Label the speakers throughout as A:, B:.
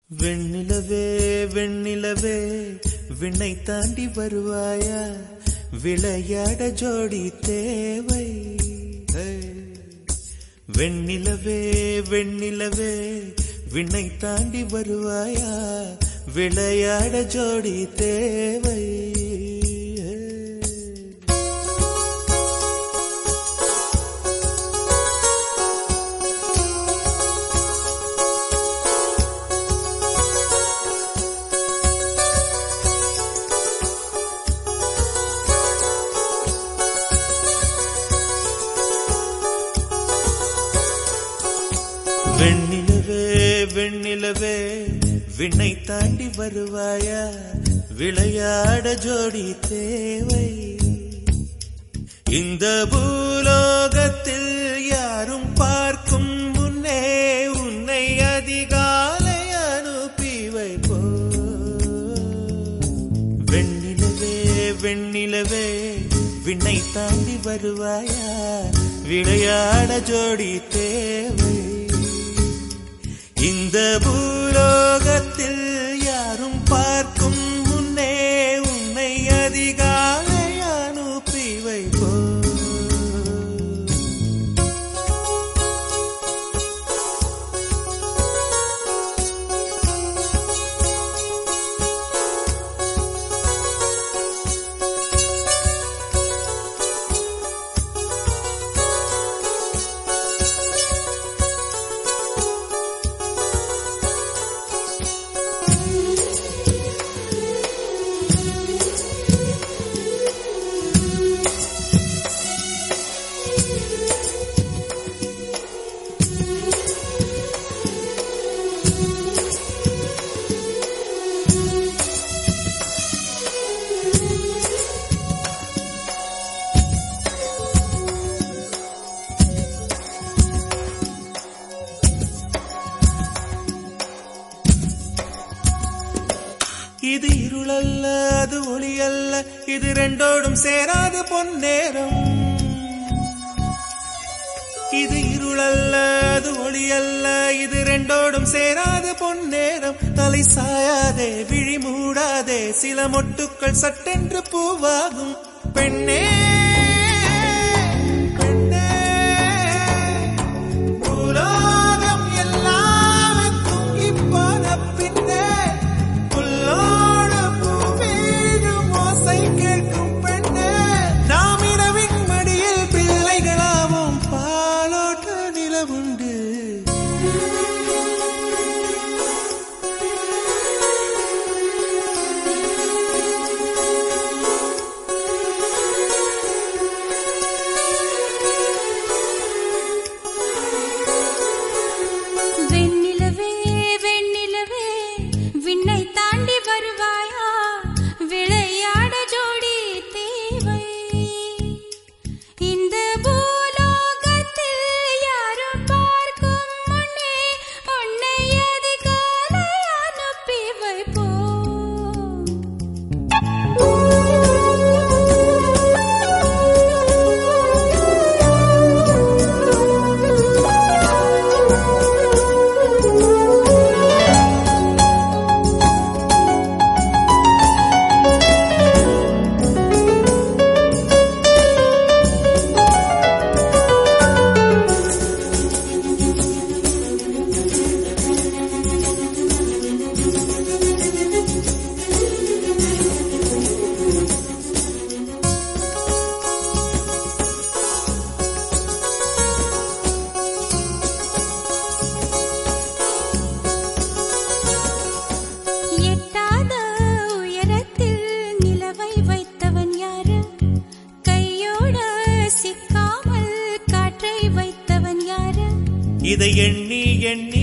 A: வெண்ணிலவே வெண்ணிலவே விண்ணை தாண்டி வருவாயா, விளையாட ஜோடி தேவை. வெண்ணிலவே வெண்ணிலவே விண்ணை தாண்டி வருவாயா, விளையாட ஜோடி தேவை. வெண்ணிலவே வெண்ணிலவே விண்ணை தாண்டி வருவாயா, விளையாட ஜோடி தேவை. இந்த பூலோகத்தில் யாரும் பார்க்கும் முன்னே உன்னை அதிகாலை அனுப்பி வைப்போ. வெண்ணிலவே வெண்ணிலவே விண்ணை தாண்டி வருவாயா, விளையாட ஜோடி தேவை. இந்த பூலோகத்தில் யாரும் பார்க்கும் முன்னே உன்னை அதிகாலை அனுப்பி வைப்போ. இது இருளல்ல அது ஒளி அல்ல, இது ரெண்டோடும் சேராது பொன்னேரம். இது இருளல்ல அது ஒளி அல்ல, இது ரெண்டோடும் சேராது பொன்னேரம். தலை சாயாதே விழி மூடாதே, சில மொட்டுக்கள் சட்டென்று பூவாகும். பெண்ணே இதை எண்ணி எண்ணி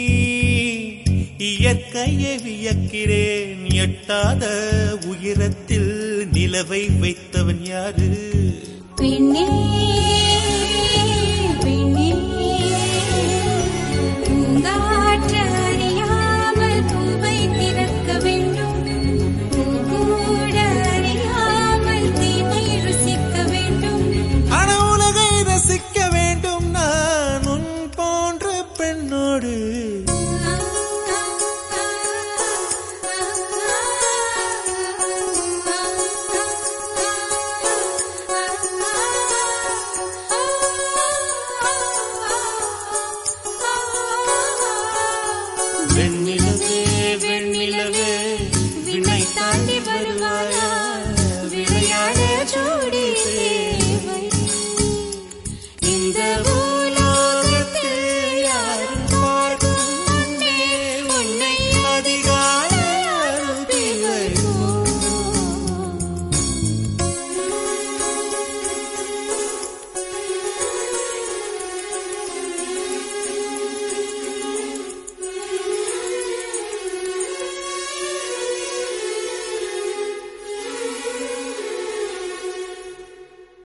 A: இயற்கையை வியக்கிறேன். எட்டாத உயரத்தில் நிலவை வைத்தவன் யாரு?
B: பெண்ணே பெண்ணே, பூங்காற்று அறியாமல் பூவை திறக்க வேண்டும், பூக்கூட அறியாமல் தீமை ருசிக்க வேண்டும்.
A: ஆனா உலகை ரசிக்க வேண்டும் நான் உன் போன்ற பெண்ணோடு. வெண்ணில்